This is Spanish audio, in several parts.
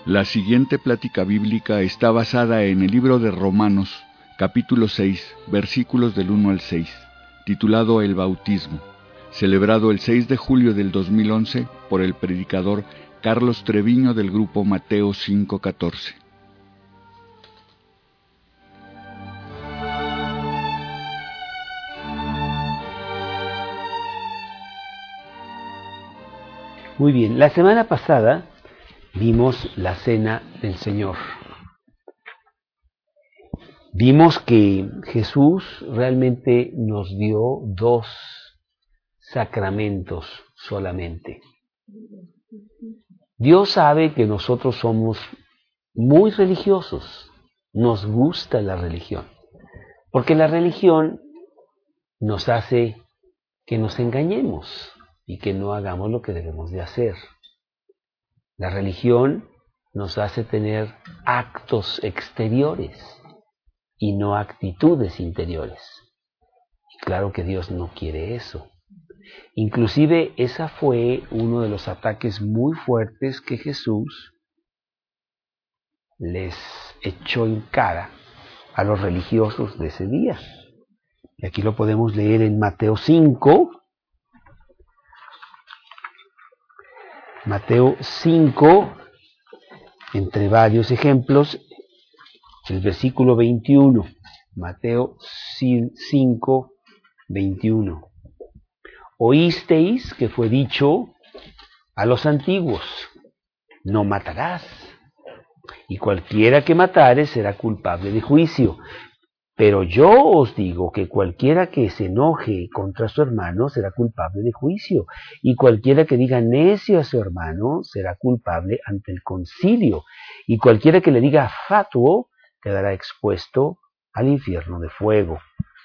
La siguiente plática bíblica está basada en el libro de Romanos, capítulo 6, versículos del 1 al 6, titulado El Bautismo, celebrado el 6 de julio del 2011 por el predicador Carlos Treviño del grupo Mateo 5:14. Muy bien, la semana pasada vimos la Cena del Señor. Vimos que Jesús realmente nos dio 2 sacramentos solamente. Dios sabe que nosotros somos muy religiosos, nos gusta la religión, porque la religión nos hace que nos engañemos y que no hagamos lo que debemos de hacer. La religión nos hace tener actos exteriores y no actitudes interiores. Y claro que Dios no quiere eso. Inclusive esa fue uno de los ataques muy fuertes que Jesús les echó en cara a los religiosos de ese día. Y aquí lo podemos leer en Mateo 5. Mateo 5, entre varios ejemplos, el versículo 21. Mateo 5, 21. Oísteis que fue dicho a los antiguos, no matarás, y cualquiera que matare será culpable de juicio. Pero yo os digo que cualquiera que se enoje contra su hermano será culpable de juicio, y cualquiera que diga necio a su hermano será culpable ante el concilio, y cualquiera que le diga fatuo quedará expuesto al infierno de fuego.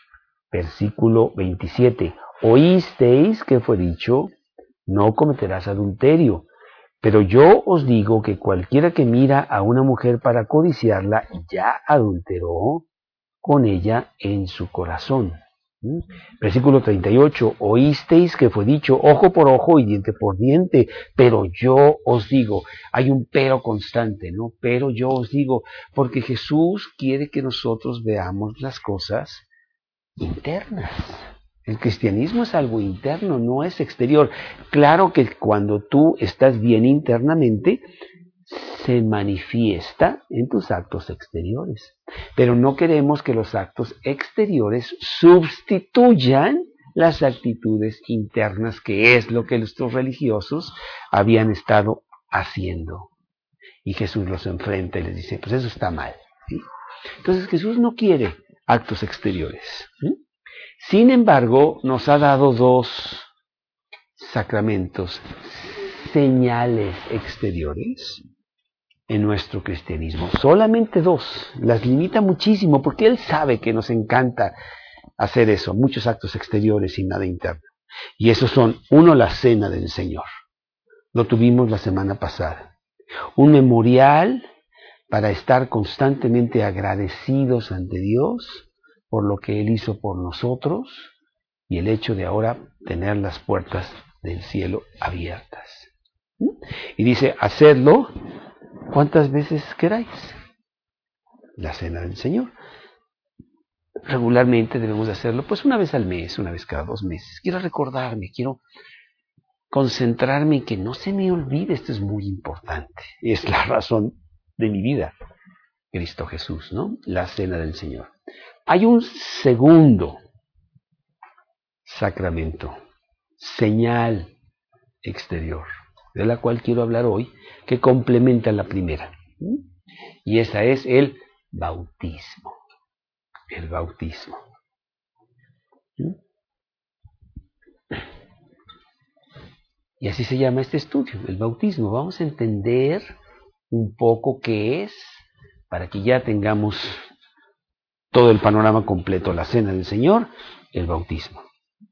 Versículo 27. Oísteis que fue dicho, no cometerás adulterio. Pero yo os digo que cualquiera que mira a una mujer para codiciarla ya adulteró con ella en su corazón. Versículo 38, oísteis que fue dicho ojo por ojo y diente por diente, pero yo os digo, hay un pero constante, ¿no? Pero yo os digo, porque Jesús quiere que nosotros veamos las cosas internas. El cristianismo es algo interno, no es exterior. Claro que cuando tú estás bien internamente, se manifiesta en tus actos exteriores. Pero no queremos que los actos exteriores sustituyan las actitudes internas, que es lo que nuestros religiosos habían estado haciendo. Y Jesús los enfrenta y les dice, pues eso está mal, ¿sí? Entonces Jesús no quiere actos exteriores, ¿sí? Sin embargo, nos ha dado 2 sacramentos, señales exteriores en nuestro cristianismo. Solamente 2. Las limita muchísimo porque Él sabe que nos encanta hacer eso, muchos actos exteriores y nada interno. Y esos son, 1, la Cena del Señor. Lo tuvimos la semana pasada. Un memorial para estar constantemente agradecidos ante Dios por lo que Él hizo por nosotros y el hecho de ahora tener las puertas del cielo abiertas. Y dice, hacedlo ¿cuántas veces queráis? La Cena del Señor. Regularmente debemos hacerlo pues una vez al mes, una vez cada 2 meses. Quiero recordarme, quiero concentrarme en que no se me olvide, esto es muy importante. Es la razón de mi vida, Cristo Jesús, ¿no? La Cena del Señor. Hay un segundo sacramento, señal exterior, de la cual quiero hablar hoy, que complementa la primera. Y esa es el bautismo. El bautismo. Y así se llama este estudio, el bautismo. Vamos a entender un poco qué es, para que ya tengamos todo el panorama completo, la Cena del Señor, el bautismo.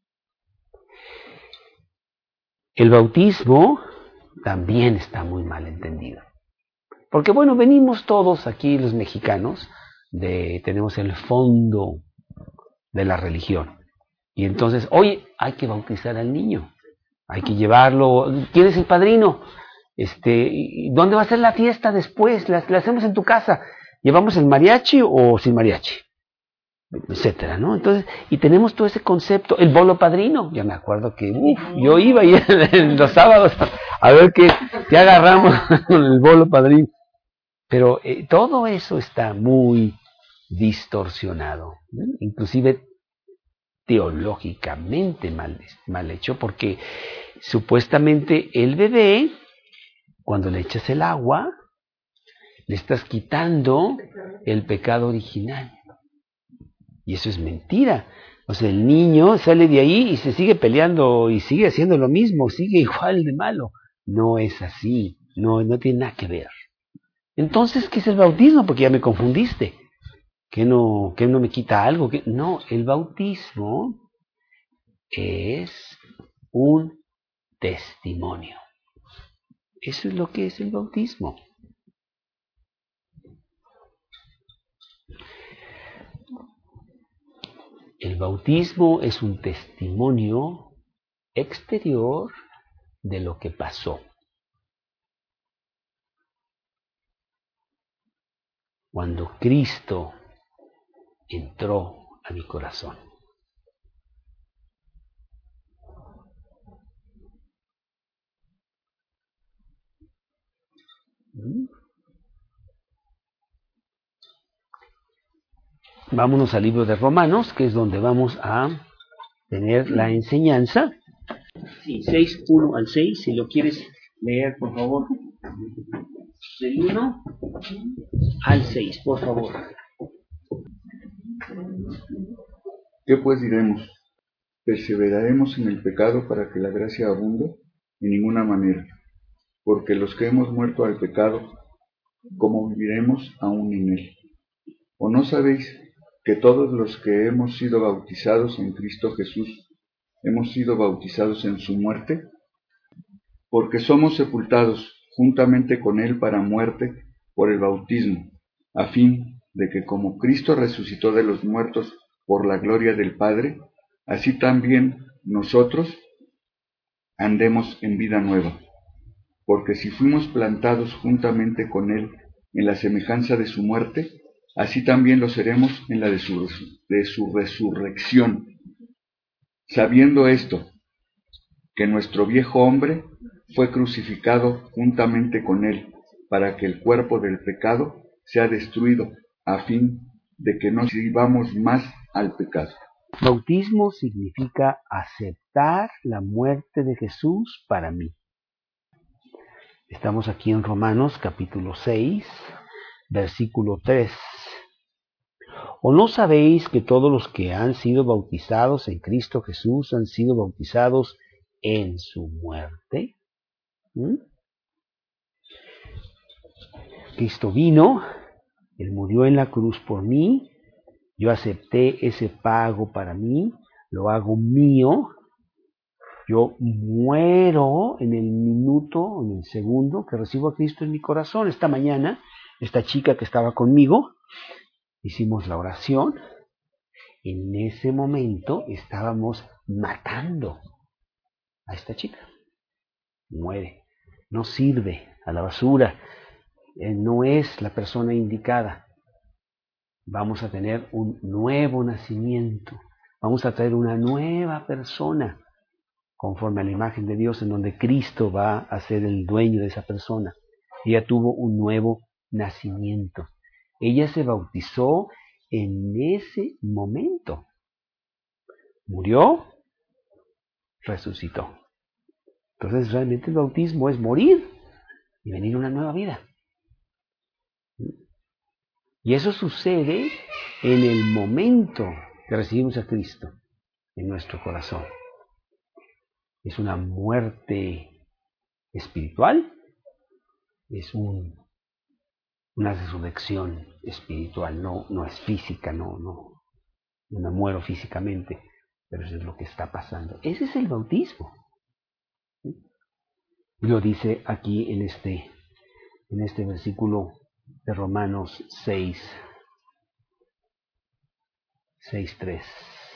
El bautismo también está muy mal entendido. Porque bueno, venimos todos aquí los mexicanos, tenemos el fondo de la religión. Y entonces, oye, hay que bautizar al niño, hay que llevarlo, ¿quién es el padrino? ¿Y dónde va a ser la fiesta después? ¿La hacemos en tu casa? ¿Llevamos el mariachi o sin mariachi? Etcétera, ¿no? Entonces, y tenemos todo ese concepto, el bolo padrino. Ya me acuerdo que yo iba ahí los sábados a ver qué agarramos con el bolo padrino. Pero todo eso está muy distorsionado, ¿no? Inclusive teológicamente mal hecho, porque supuestamente el bebé, cuando le echas el agua, le estás quitando el pecado original. Y eso es mentira. O sea, el niño sale de ahí y se sigue peleando y sigue haciendo lo mismo, sigue igual de malo. No es así, no tiene nada que ver. Entonces, ¿qué es el bautismo? Porque ya me confundiste. ¿Que no me quita algo? No, el bautismo es un testimonio. Eso es lo que es el bautismo. El bautismo es un testimonio exterior de lo que pasó. Cuando Cristo entró a mi corazón. Vámonos al libro de Romanos, que es donde vamos a tener la enseñanza. Sí, 6, 1 al 6, si lo quieres leer, por favor. Del 1 al 6, por favor. ¿Qué pues diremos? ¿Perseveraremos en el pecado para que la gracia abunde? En ninguna manera, porque los que hemos muerto al pecado, ¿cómo viviremos aún en él? ¿O no sabéis que todos los que hemos sido bautizados en Cristo Jesús, hemos sido bautizados en su muerte? Porque somos sepultados juntamente con él para muerte por el bautismo, a fin de que como Cristo resucitó de los muertos por la gloria del Padre, así también nosotros andemos en vida nueva. Porque si fuimos plantados juntamente con él en la semejanza de su muerte, así también lo seremos en la de su resurrección. Sabiendo esto, que nuestro viejo hombre fue crucificado juntamente con él, para que el cuerpo del pecado sea destruido, a fin de que no sirvamos más al pecado. Bautismo significa aceptar la muerte de Jesús para mí. Estamos aquí en Romanos capítulo 6, versículo 3. ¿O no sabéis que todos los que han sido bautizados en Cristo Jesús han sido bautizados en su muerte? Cristo vino, Él murió en la cruz por mí, yo acepté ese pago para mí, lo hago mío, yo muero en el minuto, en el segundo que recibo a Cristo en mi corazón. Esta mañana, esta chica que estaba conmigo, hicimos la oración. En ese momento estábamos matando a esta chica. Muere, no sirve, a la basura, no es la persona indicada. Vamos a tener un nuevo nacimiento, vamos a traer una nueva persona conforme a la imagen de Dios, en donde Cristo va a ser el dueño de esa persona. Ella tuvo un nuevo nacimiento. Ella se bautizó en ese momento. Murió, resucitó. Entonces realmente el bautismo es morir y venir a una nueva vida. Y eso sucede en el momento que recibimos a Cristo en nuestro corazón. Es una muerte espiritual, es una resurrección espiritual, no es física, no me muero físicamente, pero eso es lo que está pasando. Ese es el bautismo. Lo dice aquí en este versículo de Romanos 6:3.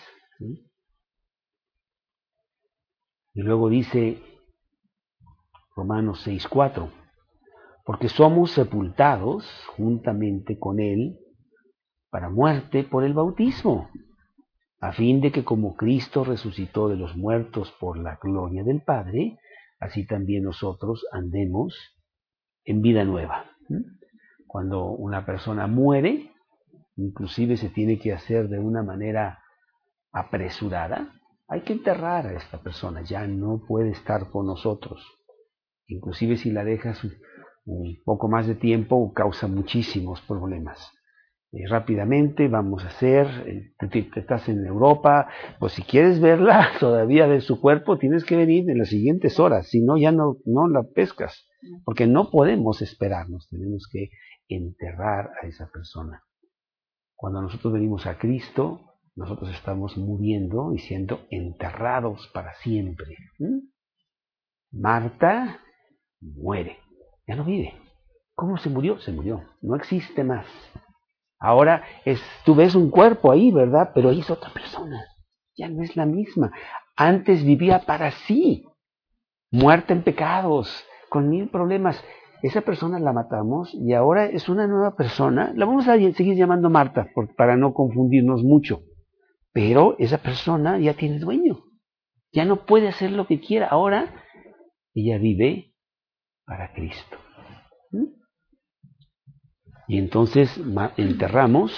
Y luego dice, Romanos 6:4. Porque somos sepultados juntamente con Él para muerte por el bautismo, a fin de que como Cristo resucitó de los muertos por la gloria del Padre, así también nosotros andemos en vida nueva. Cuando una persona muere, inclusive se tiene que hacer de una manera apresurada, hay que enterrar a esta persona, ya no puede estar con nosotros. Inclusive si la dejas un poco más de tiempo, causa muchísimos problemas. Rápidamente vamos a hacer, te estás en Europa, pues si quieres verla todavía de su cuerpo, tienes que venir en las siguientes horas, si no ya no la pescas, porque no podemos esperarnos, tenemos que enterrar a esa persona. Cuando nosotros venimos a Cristo, nosotros estamos muriendo y siendo enterrados para siempre. Marta muere, ya no vive. ¿Cómo se murió? Se murió, no existe más. Ahora tú ves un cuerpo ahí, ¿verdad? Pero ahí es otra persona, ya no es la misma. Antes vivía para sí, muerta en pecados, con 1000 problemas. Esa persona la matamos y ahora es una nueva persona. La vamos a seguir llamando Marta para no confundirnos mucho. Pero esa persona ya tiene dueño, ya no puede hacer lo que quiera. Ahora ella vive para Cristo. Y entonces enterramos.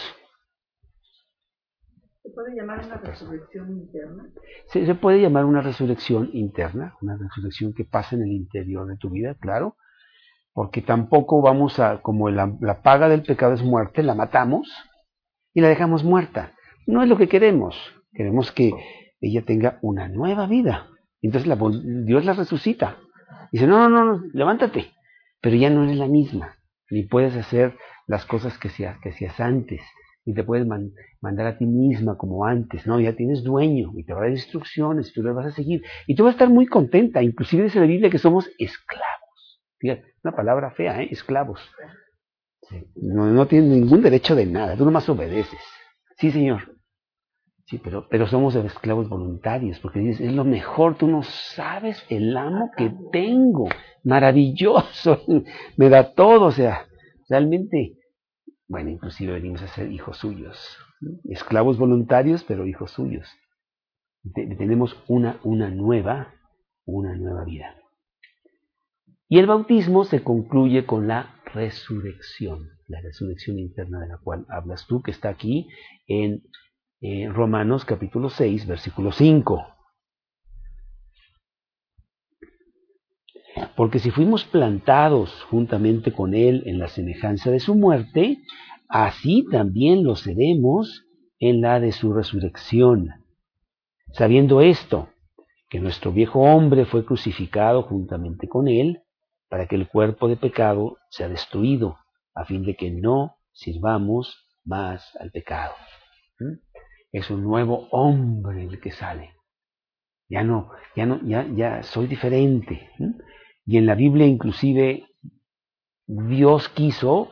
¿Se puede llamar una resurrección interna? Se puede llamar una resurrección interna, una resurrección que pasa en el interior de tu vida, claro, porque tampoco vamos a, como la paga del pecado es muerte, la matamos y la dejamos muerta. No es lo que queremos. Queremos que ella tenga una nueva vida. Entonces Dios la resucita. Dice, no, levántate. Pero ya no eres la misma. Ni puedes hacer las cosas que hacías antes. Ni te puedes mandar a ti misma como antes. No, ya tienes dueño. Y te va a dar instrucciones. Y tú las vas a seguir. Y tú vas a estar muy contenta. Inclusive dice la Biblia que somos esclavos. Fíjate, una palabra fea, esclavos. Sí. No tienes ningún derecho de nada. Tú nomás obedeces. Sí, Señor. Sí, pero somos esclavos voluntarios, porque dices, es lo mejor, tú no sabes el amo que tengo, maravilloso, me da todo, o sea, realmente, bueno, inclusive venimos a ser hijos suyos, esclavos voluntarios, pero hijos suyos. Tenemos una nueva vida. Y el bautismo se concluye con la resurrección interna de la cual hablas tú, que está aquí en Romanos capítulo 6, versículo 5. Porque si fuimos plantados juntamente con Él en la semejanza de su muerte, así también lo seremos en la de su resurrección. Sabiendo esto, que nuestro viejo hombre fue crucificado juntamente con Él, para que el cuerpo de pecado sea destruido, a fin de que no sirvamos más al pecado. Es un nuevo hombre el que sale. Ya soy diferente. Y en la Biblia inclusive Dios quiso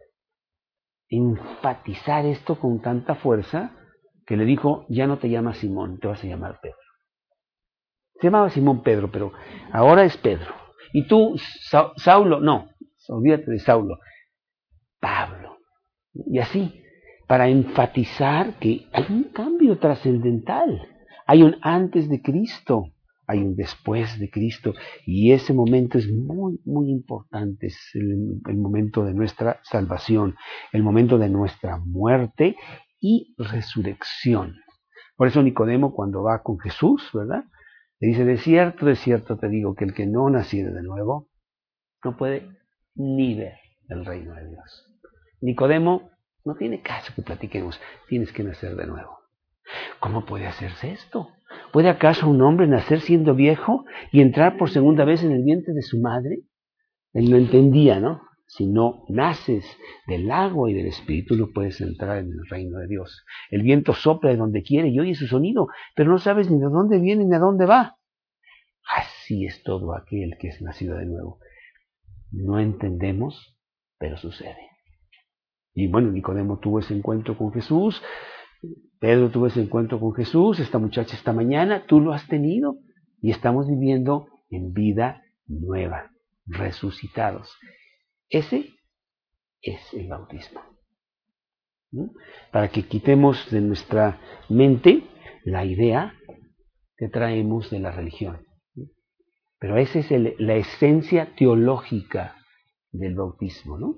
enfatizar esto con tanta fuerza que le dijo, ya no te llamas Simón, te vas a llamar Pedro. Se llamaba Simón Pedro, pero ahora es Pedro. Y tú, Saulo, no, olvídate de Saulo, Pablo. Y así, para enfatizar que hay un cambio trascendental. Hay un antes de Cristo, hay un después de Cristo, y ese momento es muy, muy importante. Es el momento de nuestra salvación, el momento de nuestra muerte y resurrección. Por eso Nicodemo, cuando va con Jesús, ¿verdad?, le dice, de cierto te digo que el que no naciere de nuevo no puede ni ver el reino de Dios. Nicodemo, no tiene caso que platiquemos, tienes que nacer de nuevo. ¿Cómo puede hacerse esto? ¿Puede acaso un hombre nacer siendo viejo y entrar por segunda vez en el vientre de su madre? Él no entendía, ¿no? Si no naces del agua y del espíritu, no puedes entrar en el reino de Dios. El viento sopla de donde quiere y oye su sonido, pero no sabes ni de dónde viene ni a dónde va. Así es todo aquel que es nacido de nuevo. No entendemos, pero sucede. Y bueno, Nicodemo tuvo ese encuentro con Jesús, Pedro tuvo ese encuentro con Jesús, esta muchacha esta mañana, tú lo has tenido y estamos viviendo en vida nueva. resucitados. Ese es el bautismo. ¿No? Para que quitemos de nuestra mente la idea que traemos de la religión. Pero esa es la esencia teológica del bautismo, ¿no?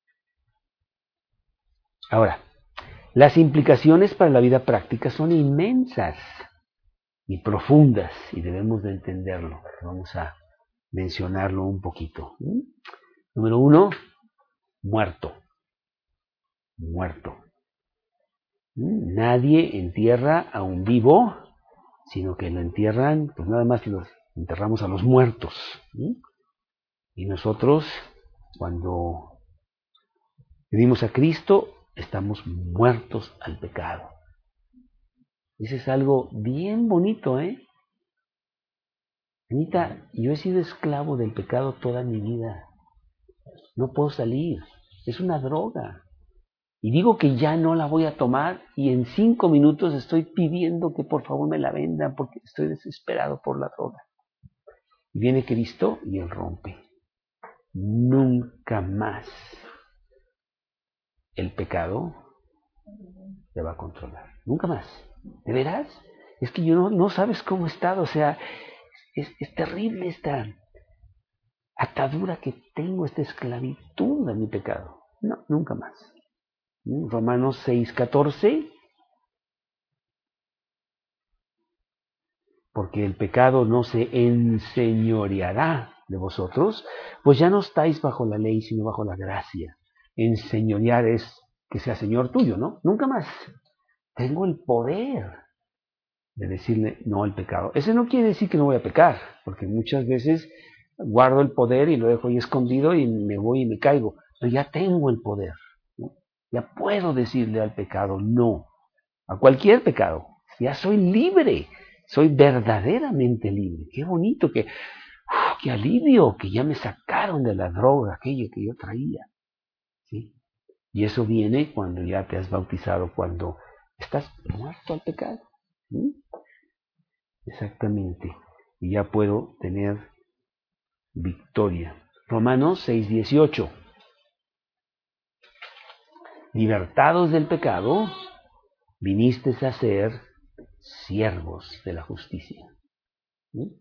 Ahora, las implicaciones para la vida práctica son inmensas y profundas y debemos de entenderlo. Vamos a mencionarlo un poquito. Número 1, muerto. Muerto. Nadie entierra a un vivo, sino que lo entierran, pues nada más los enterramos a los muertos. Y nosotros, cuando venimos a Cristo, estamos muertos al pecado. Eso es algo bien bonito, ¿eh? Anita, yo he sido esclavo del pecado toda mi vida. No puedo salir. Es una droga. Y digo que ya no la voy a tomar y en 5 minutos estoy pidiendo que por favor me la vendan porque estoy desesperado por la droga. Y viene Cristo y Él rompe. Nunca más el pecado te va a controlar. Nunca más. ¿De veras? Es que yo no sabes cómo he estado. O sea, es terrible esta atadura que tengo, esta esclavitud a mi pecado. No, nunca más. Romanos 6:14. Porque el pecado no se enseñoreará de vosotros, pues ya no estáis bajo la ley, sino bajo la gracia. Enseñorear es que sea Señor tuyo, ¿no? Nunca más. Tengo el poder de decirle no al pecado. Ese no quiere decir que no voy a pecar, porque muchas veces guardo el poder y lo dejo ahí escondido y me voy y me caigo. Pero ya tengo el poder, ¿no? Ya puedo decirle al pecado no, a cualquier pecado. Ya soy libre, soy verdaderamente libre. Qué bonito, qué alivio, que ya me sacaron de la droga, aquello que yo traía. ¿Sí? Y eso viene cuando ya te has bautizado, cuando estás muerto al pecado. ¿Sí? Exactamente. Y ya puedo tener victoria. Romanos 6:18. Libertados del pecado, vinisteis a ser siervos de la justicia. ¿Sí?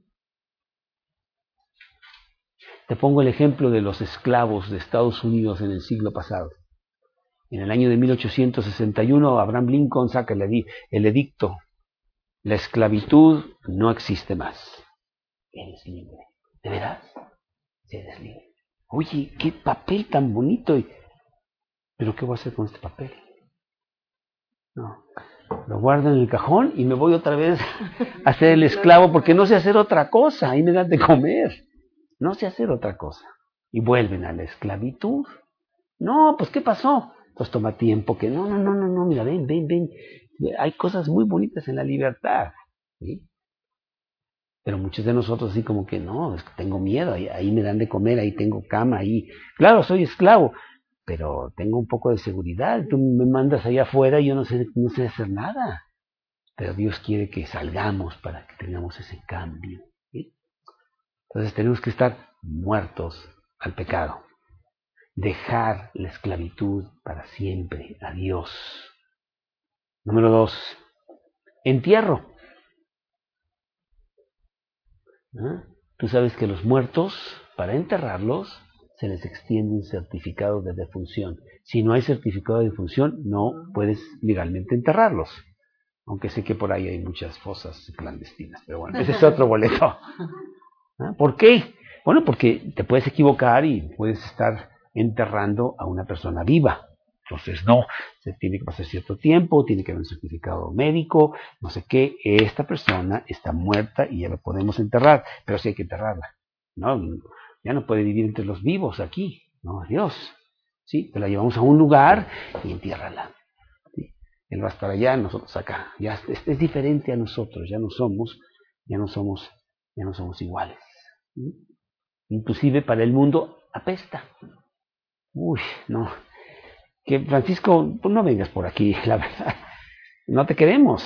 Te pongo el ejemplo de los esclavos de Estados Unidos en el siglo pasado. En el año de 1861, Abraham Lincoln saca el edicto. La esclavitud no existe más. Eres libre. ¿De veras? Sí, eres libre. Oye, qué papel tan bonito. ¿Pero qué voy a hacer con este papel? No. Lo guardo en el cajón y me voy otra vez a ser el esclavo porque no sé hacer otra cosa. Ahí me dan de comer. No sé hacer otra cosa. Y vuelven a la esclavitud. No, pues ¿qué pasó? Pues toma tiempo que no, mira, ven. Hay cosas muy bonitas en la libertad. ¿Sí? Pero muchos de nosotros así como que no, es que tengo miedo, ahí me dan de comer, ahí tengo cama, ahí. Claro, soy esclavo, pero tengo un poco de seguridad. Tú me mandas allá afuera y yo no sé hacer nada. Pero Dios quiere que salgamos para que tengamos ese cambio. ¿Sí? Entonces tenemos que estar muertos al pecado. Dejar la esclavitud para siempre a Dios. Número 2. Entierro. ¿Ah? Tú sabes que los muertos, para enterrarlos, se les extiende un certificado de defunción. Si no hay certificado de defunción, no puedes legalmente enterrarlos. Aunque sé que por ahí hay muchas fosas clandestinas, pero bueno, ese es otro boleto. ¿Ah? ¿Por qué? Bueno, porque te puedes equivocar y puedes estar enterrando a una persona viva. Entonces no, se tiene que pasar cierto tiempo, tiene que haber un certificado médico, no sé qué, esta persona está muerta y ya la podemos enterrar, pero sí hay que enterrarla. No, ya no puede vivir entre los vivos aquí, no, Dios. Sí, te la llevamos a un lugar y entiérrala. ¿Sí? Él va a estar allá, nosotros acá. Ya es diferente a nosotros, ya no somos iguales. ¿Sí? Inclusive para el mundo apesta. Uy, no. Que Francisco, pues no vengas por aquí, la verdad. No te queremos.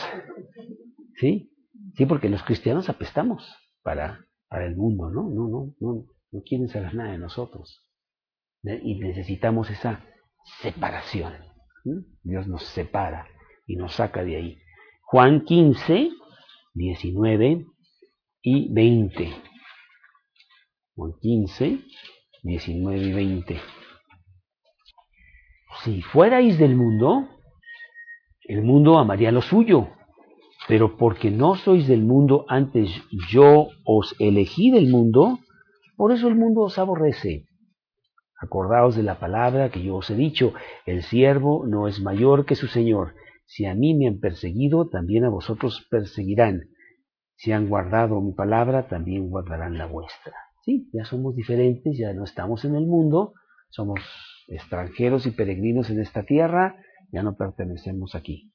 ¿Sí? Sí, porque los cristianos apestamos para el mundo, ¿no? No. no quieren saber nada de nosotros. Y necesitamos esa separación. Dios nos separa y nos saca de ahí. Juan 15, 19 y 20. Juan 15, 19 y 20. Si fuerais del mundo, el mundo amaría lo suyo, pero porque no sois del mundo, antes yo os elegí del mundo, por eso el mundo os aborrece. Acordaos de la palabra que yo os he dicho, el siervo no es mayor que su señor. Si a mí me han perseguido, también a vosotros perseguirán. Si han guardado mi palabra, también guardarán la vuestra. Sí, ya somos diferentes, ya no estamos en el mundo, somos extranjeros y peregrinos en esta tierra, ya no pertenecemos aquí.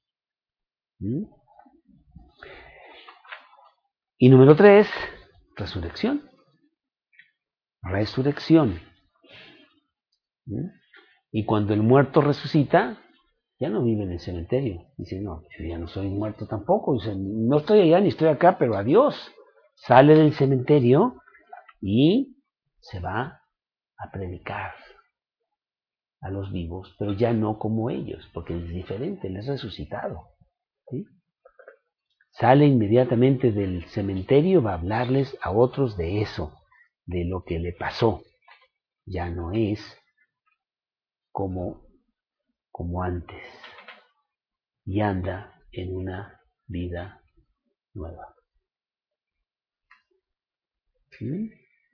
Y número 3, resurrección. Resurrección. Y cuando el muerto resucita, ya no vive en el cementerio. Dice, no, yo ya no soy muerto tampoco. Dice, no estoy allá ni estoy acá, pero adiós. Sale del cementerio y se va a predicar a los vivos, pero ya no como ellos, porque es diferente, él es resucitado. ¿Sí? Sale inmediatamente del cementerio, va a hablarles a otros de eso, de lo que le pasó. Ya no es como antes, y anda en una vida nueva. ¿Sí?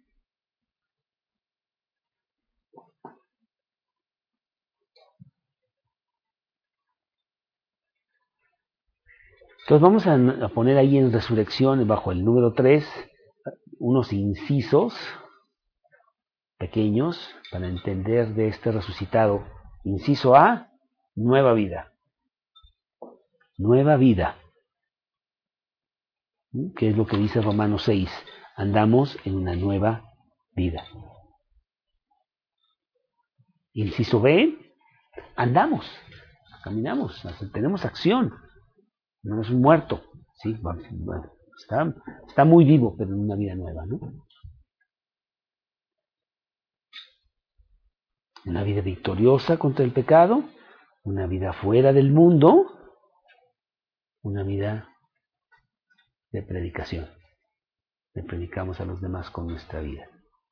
Entonces vamos a poner ahí en resurrección, bajo el número 3, unos incisos pequeños para entender de este resucitado. Inciso A, nueva vida. Nueva vida. ¿Qué es lo que dice Romanos 6? Andamos en una nueva vida. Inciso B, andamos, caminamos, tenemos acción. No es un muerto, ¿sí? Bueno, está muy vivo, pero en una vida nueva, ¿no? Una vida victoriosa contra el pecado, una vida fuera del mundo, una vida de predicación. Le predicamos a los demás con nuestra vida.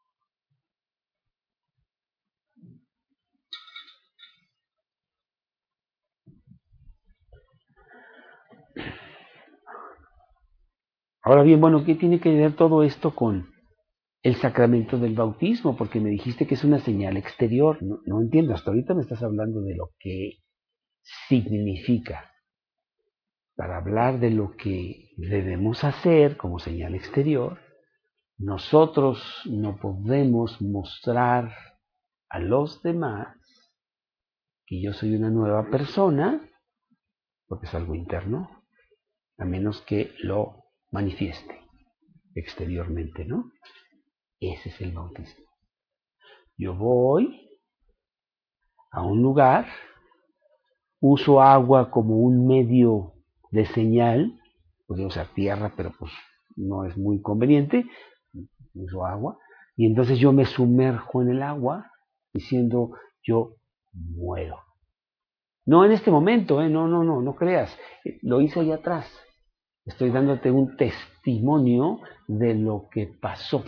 Ahora bien, bueno, ¿qué tiene que ver todo esto con el sacramento del bautismo? Porque me dijiste que es una señal exterior. No entiendo, hasta ahorita me estás hablando de lo que significa. Para hablar de lo que debemos hacer como señal exterior, nosotros no podemos mostrar a los demás que yo soy una nueva persona, porque es algo interno, a menos que lo manifieste exteriormente, ¿no? Ese es el bautismo. Yo voy a un lugar, uso agua como un medio de señal, podría usar tierra, pero pues no es muy conveniente, uso agua, y entonces yo me sumerjo en el agua diciendo, yo muero. No en este momento, no creas, lo hice allá atrás. Estoy dándote un testimonio de lo que pasó.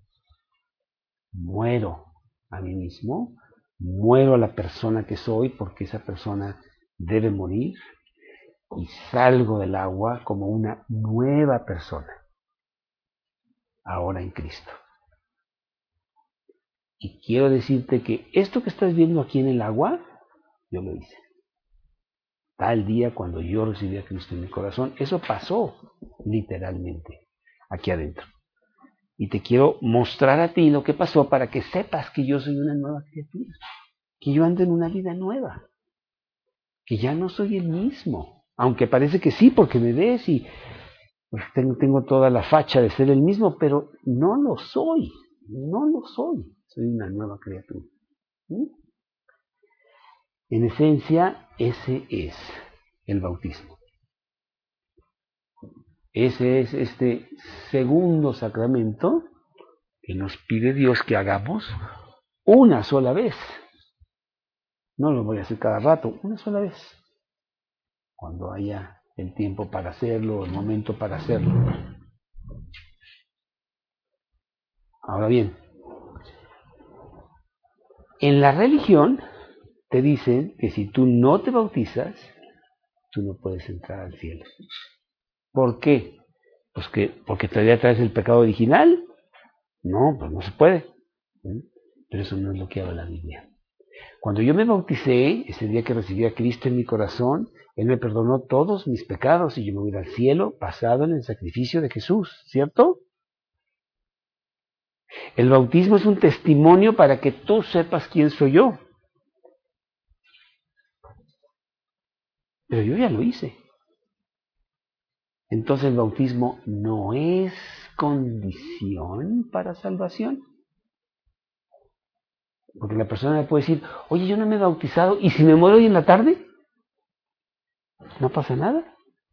Muero a mí mismo, muero a la persona que soy porque esa persona debe morir y salgo del agua como una nueva persona, ahora en Cristo. Y quiero decirte que esto que estás viendo aquí en el agua, yo lo hice. Tal día cuando yo recibí a Cristo en mi corazón, eso pasó literalmente aquí adentro. Y te quiero mostrar a ti lo que pasó para que sepas que yo soy una nueva criatura, que yo ando en una vida nueva, que ya no soy el mismo, aunque parece que sí, porque me ves y pues, tengo toda la facha de ser el mismo, pero no lo soy, soy una nueva criatura. En esencia, ese es el bautismo. Ese es este segundo sacramento que nos pide Dios que hagamos una sola vez. No lo voy a hacer cada rato, una sola vez. Cuando haya el tiempo para hacerlo, el momento para hacerlo. Ahora bien, en la religión te dicen que si tú no te bautizas, tú no puedes entrar al cielo. ¿Por qué? Pues porque todavía traes el pecado original. No, pues no se puede. Pero eso no es lo que habla la Biblia. Cuando yo me bauticé, ese día que recibí a Cristo en mi corazón, Él me perdonó todos mis pecados y yo me voy al cielo basado en el sacrificio de Jesús, ¿cierto? El bautismo es un testimonio para que tú sepas quién soy yo. Pero yo ya lo hice. Entonces el bautismo no es condición para salvación. Porque la persona me puede decir, oye, yo no me he bautizado, ¿y si me muero hoy en la tarde? No pasa nada.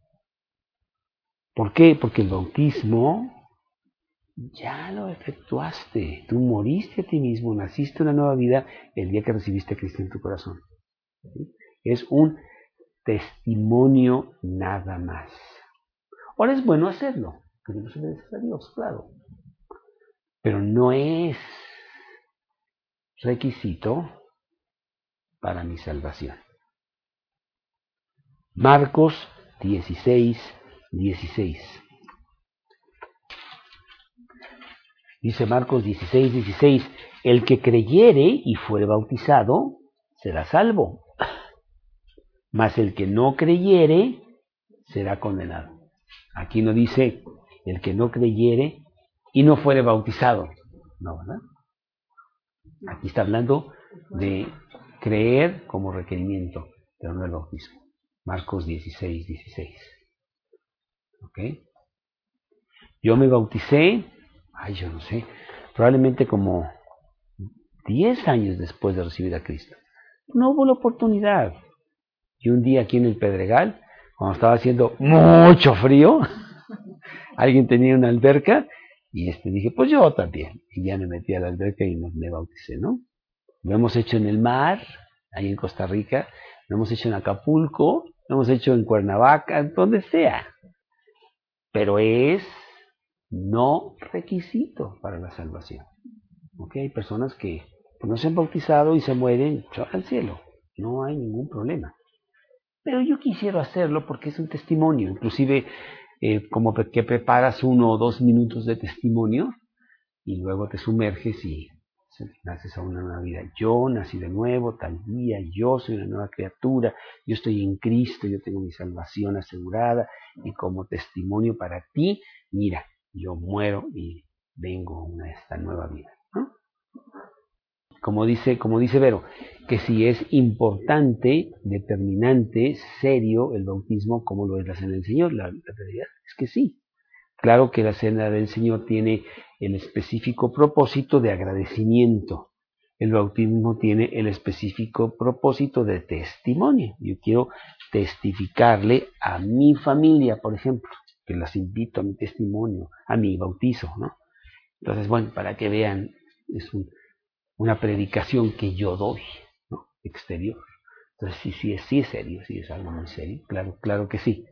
¿Por qué? Porque el bautismo ya lo efectuaste. Tú moriste a ti mismo, naciste una nueva vida el día que recibiste a Cristo en tu corazón. Es un testimonio nada más. Ahora es bueno hacerlo, porque no se obedeces a Dios, claro. Pero no es requisito para mi salvación. Marcos 16, 16. Dice Marcos 16, 16, el que creyere y fuere bautizado será salvo, mas el que no creyere será condenado. Aquí no dice el que no creyere y no fuere bautizado. No, ¿verdad? Aquí está hablando de creer como requerimiento, pero no el bautismo. Marcos 16, 16. ¿Ok? Yo me bauticé, yo no sé, probablemente como 10 años después de recibir a Cristo. No hubo la oportunidad. Y un día aquí en el Pedregal, cuando estaba haciendo mucho frío, alguien tenía una alberca y dije, pues yo también. Y ya me metí a la alberca y me bauticé, ¿no? Lo hemos hecho en el mar, ahí en Costa Rica, lo hemos hecho en Acapulco, lo hemos hecho en Cuernavaca, donde sea. Pero es no requisito para la salvación. ¿Ok? Hay personas que no se han bautizado y se mueren, se van al cielo. No hay ningún problema. Pero yo quisiera hacerlo porque es un testimonio. Inclusive, como que preparas 1 o 2 minutos de testimonio y luego te sumerges y naces a una nueva vida. Yo nací de nuevo, tal día, yo soy una nueva criatura, yo estoy en Cristo, yo tengo mi salvación asegurada y como testimonio para ti, mira, yo muero y vengo a esta nueva vida, ¿no? Como dice Vero, que si es importante, determinante, serio el bautismo como lo es la cena del Señor, la realidad es que sí. Claro que la cena del Señor tiene el específico propósito de agradecimiento. El bautismo tiene el específico propósito de testimonio. Yo quiero testificarle a mi familia, por ejemplo, que las invito a mi testimonio, a mi bautizo, ¿no? Entonces, bueno, para que vean, es una predicación que yo doy, ¿no? Exterior. Entonces, sí es serio, sí es algo muy serio, claro que sí.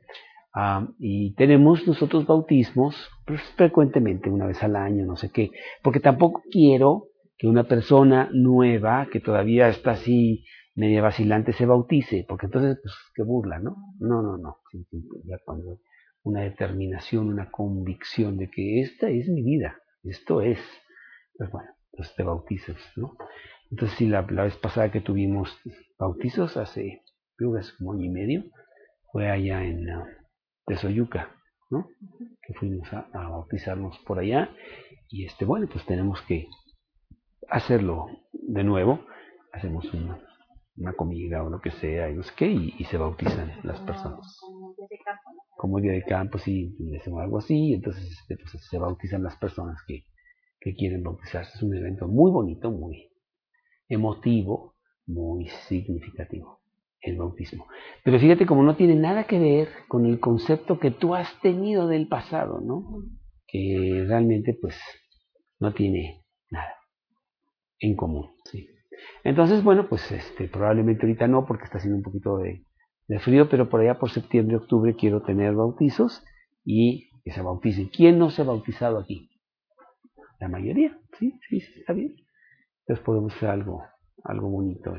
Y tenemos nosotros bautismos pues, frecuentemente, una vez al año, no sé qué, porque tampoco quiero que una persona nueva, que todavía está así media vacilante, se bautice, porque entonces, pues, qué burla, ¿no? No. Ya cuando una determinación, una convicción de que esta es mi vida, esto es, pues bueno, pues te bautizas, ¿no? Entonces, sí, la vez pasada que tuvimos bautizos, hace, creo que es como 1 año y medio, fue allá en Tezoyuca, ¿no? Que fuimos a bautizarnos por allá y bueno, pues tenemos que hacerlo de nuevo, hacemos una comida o lo que sea y no sé qué y se bautizan las personas. Como día de campo, sí, algo así, entonces pues se bautizan las personas que quieren bautizarse. Es un evento muy bonito, muy emotivo, muy significativo. El bautismo. Pero fíjate como no tiene nada que ver con el concepto que tú has tenido del pasado, ¿no? Que realmente pues no tiene nada en común. ¿Sí? Entonces, bueno, pues probablemente ahorita no, porque está haciendo un poquito de frío, pero por allá por septiembre, octubre quiero tener bautizos y que se bauticen. ¿Quién no se ha bautizado aquí? La mayoría, sí, está bien. Entonces podemos hacer algo bonito,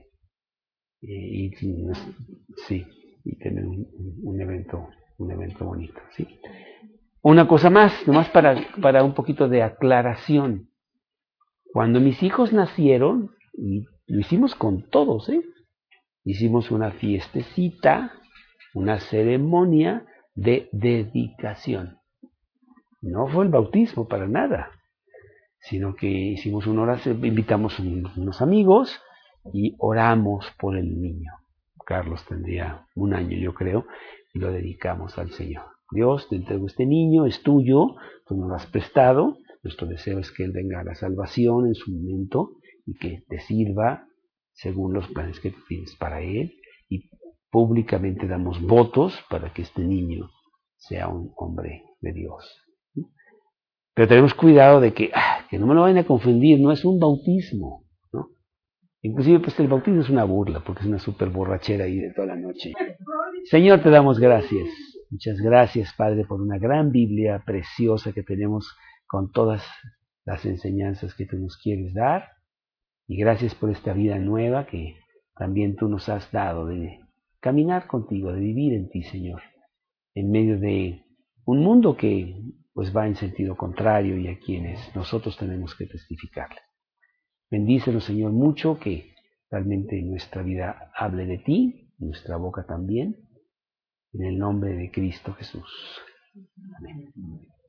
y sí, y tener un evento bonito, sí. Una cosa más, nomás para un poquito de aclaración. Cuando mis hijos nacieron, y lo hicimos con todos, hicimos una fiestecita, una ceremonia de dedicación. No fue el bautismo para nada, sino que hicimos una oración, invitamos unos amigos y oramos por el niño. Carlos tendría 1 año, yo creo, y lo dedicamos al Señor. Dios, te entrego este niño, es tuyo, tú nos lo has prestado, nuestro deseo es que él venga a la salvación en su momento y que te sirva según los planes que tienes para él, y públicamente damos votos para que este niño sea un hombre de Dios. Pero tenemos cuidado de que no me lo vayan a confundir, no es un bautismo, ¿no? Inclusive pues el bautismo es una burla, porque es una súper borrachera ahí de toda la noche. Señor, te damos gracias. Muchas gracias, Padre, por una gran Biblia preciosa que tenemos con todas las enseñanzas que tú nos quieres dar. Y gracias por esta vida nueva que también tú nos has dado de caminar contigo, de vivir en ti, Señor, en medio de un mundo que pues va en sentido contrario y a quienes nosotros tenemos que testificarle. Bendícenos, Señor, mucho, que realmente nuestra vida hable de ti, nuestra boca también, en el nombre de Cristo Jesús. Amén.